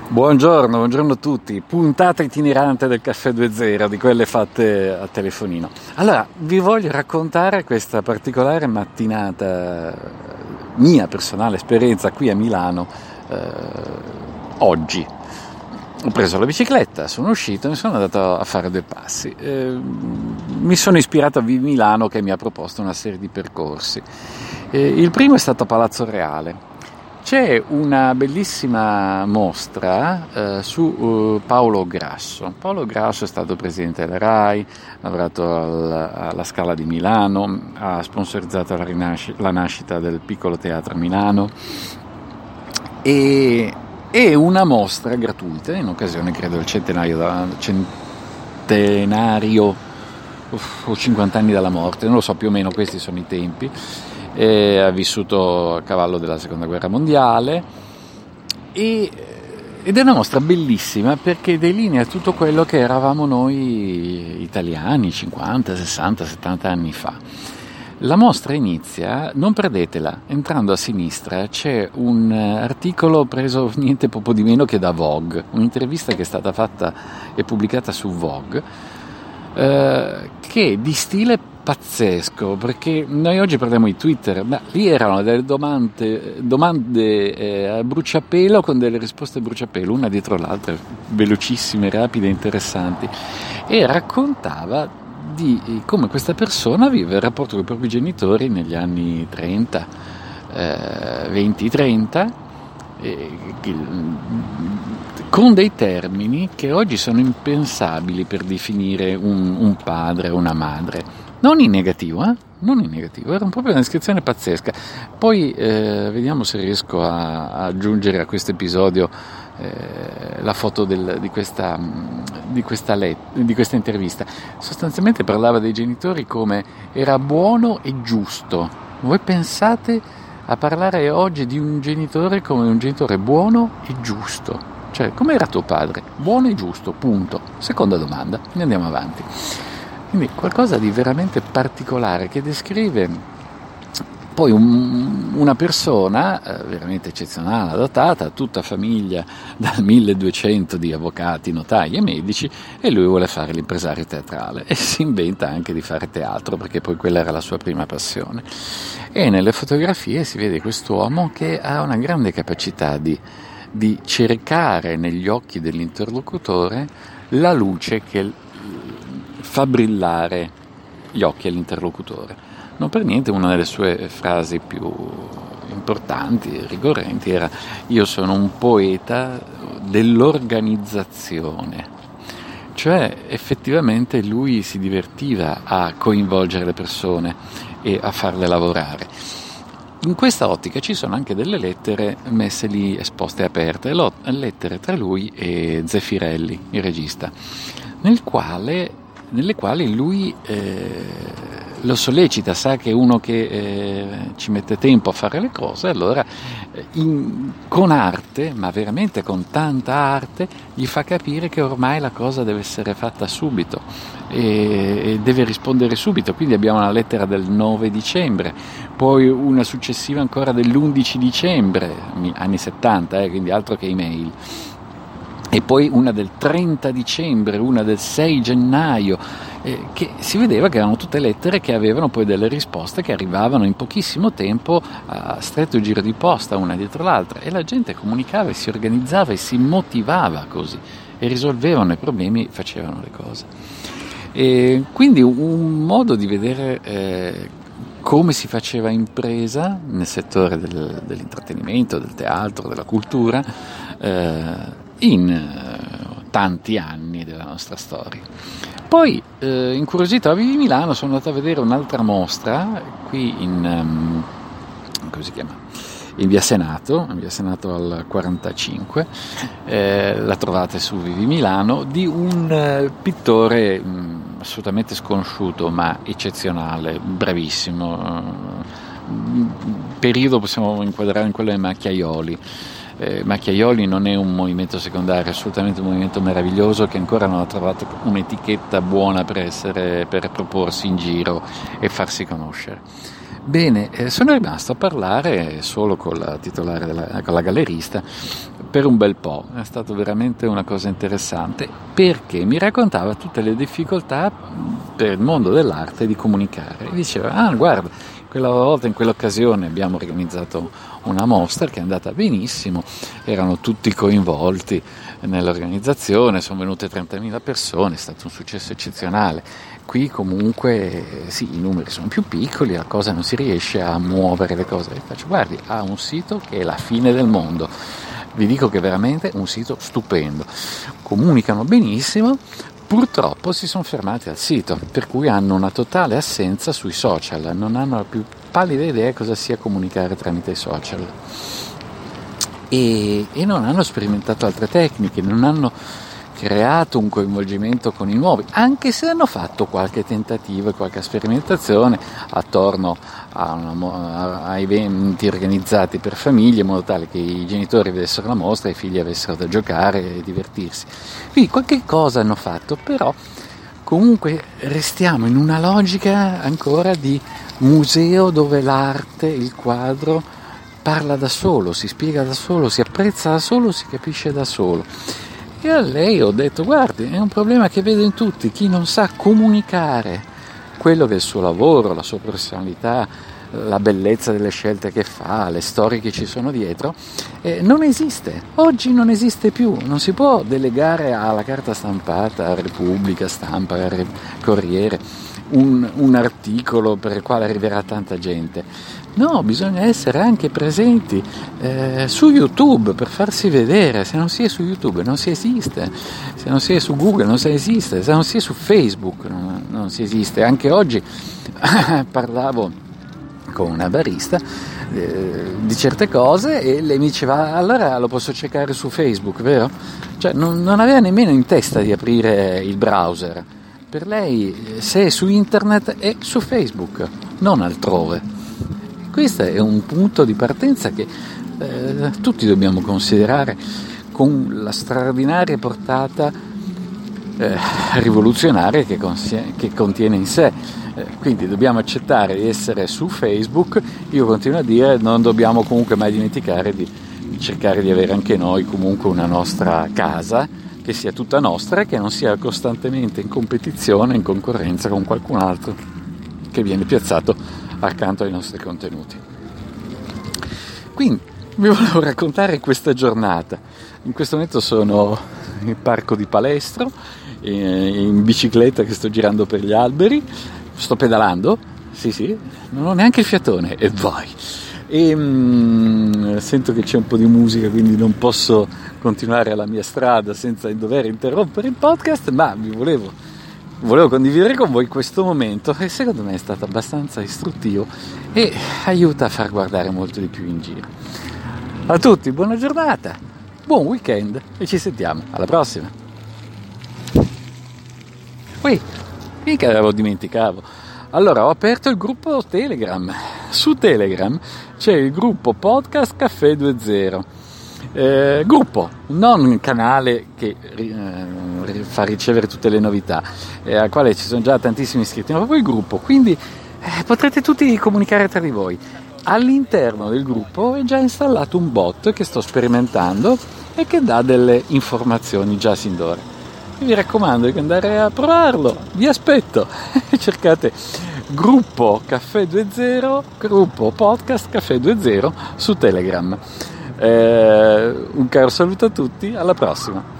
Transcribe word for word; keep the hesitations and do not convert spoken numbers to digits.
Buongiorno, buongiorno a tutti. Puntata itinerante del Caffè due zero, di quelle fatte a telefonino. Allora, vi voglio raccontare questa particolare mattinata, mia personale esperienza qui a Milano, eh, oggi. Ho preso la bicicletta, sono uscito e mi sono andato a fare due passi. Eh, mi sono ispirato a Vivi Milano, che mi ha proposto una serie di percorsi. Eh, il primo è stato a Palazzo Reale. C'è una bellissima mostra eh, su uh, Paolo Grasso. Paolo Grasso è stato presidente della RAI, ha lavorato al, alla Scala di Milano, ha sponsorizzato la, rinasc- la nascita del Piccolo Teatro a Milano e è una mostra gratuita in occasione, credo, del centenario, centenario uff, o cinquanta anni dalla morte, non lo so, più o meno questi sono i tempi. E ha vissuto a cavallo della seconda guerra mondiale e, ed è una mostra bellissima perché delinea tutto quello che eravamo noi italiani cinquanta, sessanta, settanta anni fa. La mostra inizia, non perdetela, entrando a sinistra c'è un articolo preso niente poco di meno che da Vogue, un'intervista che è stata fatta e pubblicata su Vogue, eh, che è di stile pazzesco, perché noi oggi parliamo di Twitter, ma lì erano delle domande, domande eh, a bruciapelo con delle risposte a bruciapelo, una dietro l'altra, velocissime, rapide, interessanti, e raccontava di come questa persona vive il rapporto con i propri genitori negli anni trenta, eh, venti trenta, eh, con dei termini che oggi sono impensabili per definire un, un padre o una madre. Non in negativo, eh? Non in negativo, era proprio una descrizione pazzesca. Poi eh, vediamo se riesco a, a aggiungere a questo episodio eh, la foto del, di, questa, di, questa let- di questa intervista. Sostanzialmente parlava dei genitori come era buono e giusto. Voi pensate a parlare oggi di un genitore come un genitore buono e giusto? Cioè, come era tuo padre? Buono e giusto, punto. Seconda domanda, ne andiamo avanti. Quindi qualcosa di veramente particolare che descrive poi un, una persona eh, veramente eccezionale, dotata, tutta famiglia dal milleduecento di avvocati, notai e medici, e lui vuole fare l'impresario teatrale e si inventa anche di fare teatro perché poi quella era la sua prima passione. E nelle fotografie si vede quest'uomo che ha una grande capacità di, di cercare negli occhi dell'interlocutore la luce che fa brillare gli occhi all'interlocutore. Non per niente una delle sue frasi più importanti, ricorrenti, era: io sono un poeta dell'organizzazione. Cioè effettivamente lui si divertiva a coinvolgere le persone e a farle lavorare. In questa ottica ci sono anche delle lettere messe lì esposte aperte, lettere tra lui e Zeffirelli, il regista, nel quale nelle quali lui eh, lo sollecita, sa che è uno che eh, ci mette tempo a fare le cose, allora in, con arte, ma veramente con tanta arte, gli fa capire che ormai la cosa deve essere fatta subito e, e deve rispondere subito. Quindi abbiamo una lettera del nove dicembre, poi una successiva ancora dell'undici dicembre, anni settanta, eh, quindi altro che email. E poi una del trenta dicembre, una del sei gennaio, eh, che si vedeva che erano tutte lettere che avevano poi delle risposte che arrivavano in pochissimo tempo a stretto giro di posta, una dietro l'altra, e la gente comunicava e si organizzava e si motivava così, e risolvevano i problemi, facevano le cose. E quindi un modo di vedere eh, come si faceva impresa nel settore del, dell'intrattenimento, del teatro, della cultura, eh, in eh, tanti anni della nostra storia. Poi, eh, incuriosito a Vivi Milano, sono andato a vedere un'altra mostra qui in, um, come si chiama? in via Senato, in via Senato al quarantacinque, eh, la trovate su Vivi Milano, di un eh, pittore mh, assolutamente sconosciuto ma eccezionale, bravissimo. Periodo possiamo inquadrare in quello dei Macchiaioli. Eh, Macchiaioli non è un movimento secondario, è assolutamente un movimento meraviglioso che ancora non ha trovato un'etichetta buona per essere, per proporsi in giro e farsi conoscere. Bene, eh, sono rimasto a parlare solo con la titolare, della, con la gallerista, per un bel po', è stato veramente una cosa interessante, perché mi raccontava tutte le difficoltà per il mondo dell'arte di comunicare. E diceva, ah guarda, quella volta, in quell'occasione abbiamo organizzato una mostra che è andata benissimo, erano tutti coinvolti nell'organizzazione, sono venute trentamila persone, è stato un successo eccezionale. Qui comunque sì, i numeri sono più piccoli, la cosa non si riesce a muovere le cose. E faccio, guardi, ha un sito che è la fine del mondo, vi dico che è veramente un sito stupendo, comunicano benissimo. Purtroppo si sono fermati al sito, per cui hanno una totale assenza sui social, non hanno la più pallida idea cosa sia comunicare tramite i social e, e non hanno sperimentato altre tecniche, non hanno creato un coinvolgimento con i nuovi, anche se hanno fatto qualche tentativo e qualche sperimentazione attorno a, una, a eventi organizzati per famiglie, in modo tale che i genitori vedessero la mostra e i figli avessero da giocare e divertirsi. Quindi qualche cosa hanno fatto, però comunque restiamo in una logica ancora di museo dove l'arte, il quadro parla da solo, si spiega da solo, si apprezza da solo, si capisce da solo. E a lei ho detto, guardi, è un problema che vedo in tutti, chi non sa comunicare quello che è il suo lavoro, la sua professionalità, la bellezza delle scelte che fa, le storie che ci sono dietro, eh, non esiste, oggi non esiste più, non si può delegare alla carta stampata, a Repubblica, Stampa, a Corriere, un, un articolo per il quale arriverà tanta gente. No, bisogna essere anche presenti eh, su YouTube per farsi vedere. Se non si è su YouTube non si esiste, se non si è su Google non si esiste, se non si è su Facebook non, non si esiste. Anche oggi parlavo con una barista eh, di certe cose e lei mi diceva, allora lo posso cercare su Facebook, vero? Cioè non, non aveva nemmeno in testa di aprire il browser. Per lei, se è su internet, è su Facebook, non altrove. Questo è un punto di partenza che eh, tutti dobbiamo considerare con la straordinaria portata eh, rivoluzionaria che, consie- che contiene in sé. Eh, quindi dobbiamo accettare di essere su Facebook. Io continuo a dire, non dobbiamo comunque mai dimenticare di, di cercare di avere anche noi comunque una nostra casa, che sia tutta nostra e che non sia costantemente in competizione, in concorrenza con qualcun altro che viene piazzato accanto ai nostri contenuti. Quindi vi volevo raccontare questa giornata. In questo momento sono nel parco di Palestro, in bicicletta che sto girando per gli alberi, sto pedalando, sì sì, non ho neanche il fiatone e vai. E mm, sento che c'è un po' di musica, quindi non posso continuare la mia strada senza dover interrompere il podcast, ma vi volevo Volevo condividere con voi questo momento che secondo me è stato abbastanza istruttivo e aiuta a far guardare molto di più in giro. A tutti, buona giornata, buon weekend e ci sentiamo alla prossima. Ui, mica avevo dimenticato. Allora, ho aperto il gruppo Telegram. Su Telegram c'è il gruppo Podcast Caffè due zero. Eh, gruppo, non canale che eh, fa ricevere tutte le novità, eh, al quale ci sono già tantissimi iscritti, ma proprio il gruppo, quindi eh, potrete tutti comunicare tra di voi. All'interno del gruppo è già installato un bot che sto sperimentando e che dà delle informazioni già sin d'ora. Vi raccomando di andare a provarlo, vi aspetto. Cercate gruppo Caffè due zero, gruppo Podcast Caffè due zero su Telegram. Eh, un caro saluto a tutti, alla prossima.